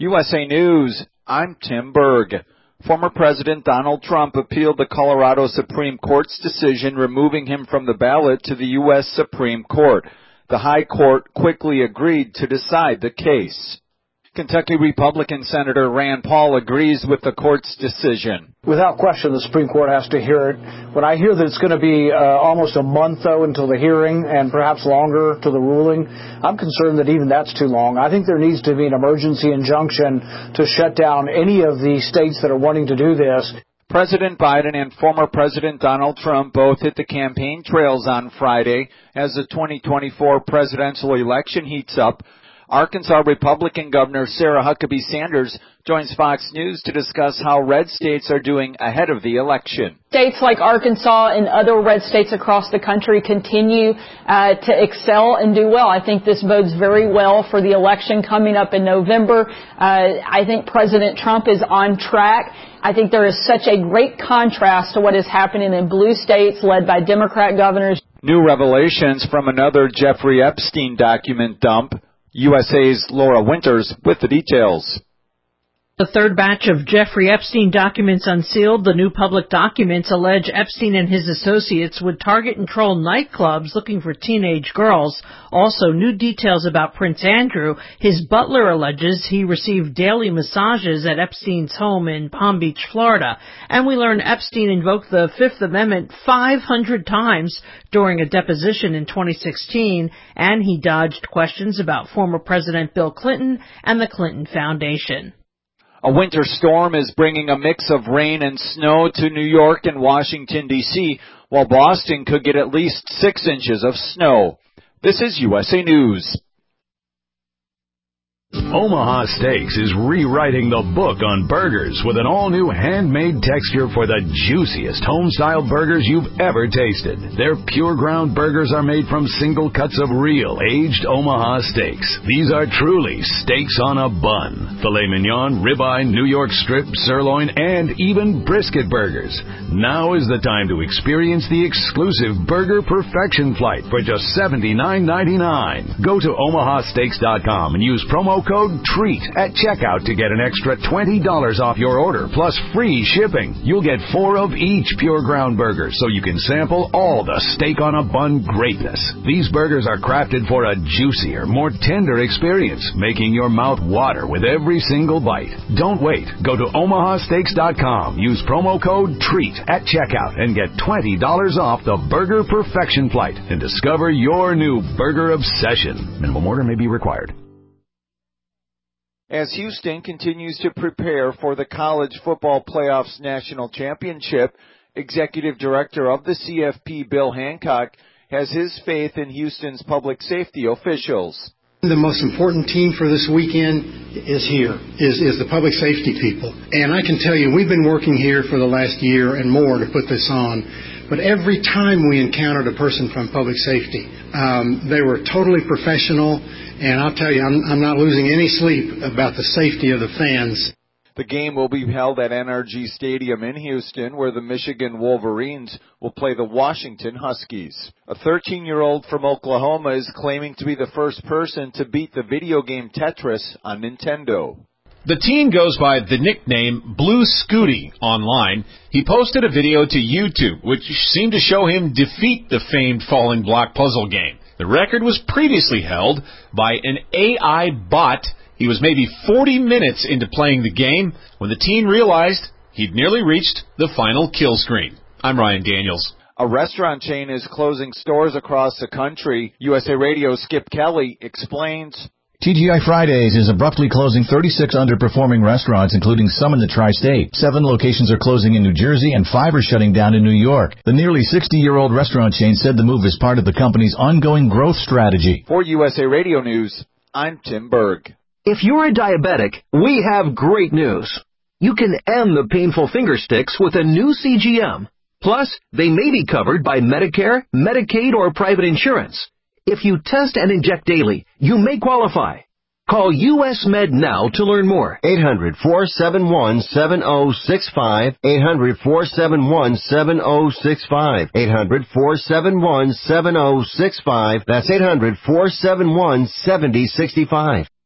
USA News, I'm Tim Berg. Former President Donald Trump appealed the Colorado Supreme Court's decision removing him from the ballot to the U.S. Supreme Court. The High Court quickly agreed to decide the case. Kentucky Republican Senator Rand Paul agrees with the court's decision. Without question, the Supreme Court has to hear it. When I hear that it's going to be almost a month, though, until the hearing and perhaps longer to the ruling, I'm concerned that even that's too long. I think there needs to be an emergency injunction to shut down any of the states that are wanting to do this. President Biden and former President Donald Trump both hit the campaign trails on Friday as the 2024 presidential election heats up. Arkansas Republican Governor Sarah Huckabee Sanders joins Fox News to discuss how red states are doing ahead of the election. States like Arkansas and other red states across the country continue to excel and do well. I think this bodes very well for the election coming up in November. I think President Trump is on track. I think there is such a great contrast to what is happening in blue states led by Democrat governors. New revelations from another Jeffrey Epstein document dump. USA's Laura Winters with the details. The third batch of Jeffrey Epstein documents unsealed. The new public documents allege Epstein and his associates would target and troll nightclubs looking for teenage girls. Also, new details about Prince Andrew. His butler alleges he received daily massages at Epstein's home in Palm Beach, Florida. And we learn Epstein invoked the Fifth Amendment 500 times during a deposition in 2016, and he dodged questions about former President Bill Clinton and the Clinton Foundation. A winter storm is bringing a mix of rain and snow to New York and Washington, D.C., while Boston could get at least 6 inches of snow. This is USA News. Omaha Steaks is rewriting the book on burgers with an all-new handmade texture for the juiciest home-style burgers you've ever tasted. Their pure ground burgers are made from single cuts of real, aged Omaha steaks. These are truly steaks on a bun. Filet mignon, ribeye, New York strip, sirloin, and even brisket burgers. Now is the time to experience the exclusive Burger Perfection Flight for just $79.99. Go to omahasteaks.com and use promo code TREAT at checkout to get an extra $20 off your order, plus free shipping. You'll get 4 of each pure ground burger, so you can sample all the steak on a bun greatness. These burgers are crafted for a juicier, more tender experience, making your mouth water with every single bite. Don't wait. Go to omahasteaks.com, use promo code TREAT at checkout, and get $20 off the Burger Perfection Flight and discover your new burger obsession. Minimum order may be required. As Houston continues to prepare for the College Football Playoffs National Championship, Executive Director of the CFP, Bill Hancock, has his faith in Houston's public safety officials. The most important team for this weekend is the public safety people. And I can tell you, we've been working here for the last year and more to put this on. But every time we encountered a person from public safety, they were totally professional. And I'll tell you, I'm not losing any sleep about the safety of the fans. The game will be held at NRG Stadium in Houston, where the Michigan Wolverines will play the Washington Huskies. A 13-year-old from Oklahoma is claiming to be the first person to beat the video game Tetris on Nintendo. The teen goes by the nickname Blue Scooty online. He posted a video to YouTube, which seemed to show him defeat the famed falling block puzzle game. The record was previously held by an AI bot. He was maybe 40 minutes into playing the game when the teen realized he'd nearly reached the final kill screen. I'm Ryan Daniels. A restaurant chain is closing stores across the country. USA Radio's Skip Kelly explains. TGI Fridays is abruptly closing 36 underperforming restaurants, including some in the tri-state. 7 locations are closing in New Jersey and 5 are shutting down in New York. The nearly 60-year-old restaurant chain said the move is part of the company's ongoing growth strategy. For USA Radio News, I'm Tim Berg. If you're a diabetic, we have great news. You can end the painful finger sticks with a new CGM. Plus, they may be covered by Medicare, Medicaid, or private insurance. If you test and inject daily, you may qualify. Call US Med now to learn more. 800-471-7065. 800-471-7065. 800-471-7065. That's 800-471-7065.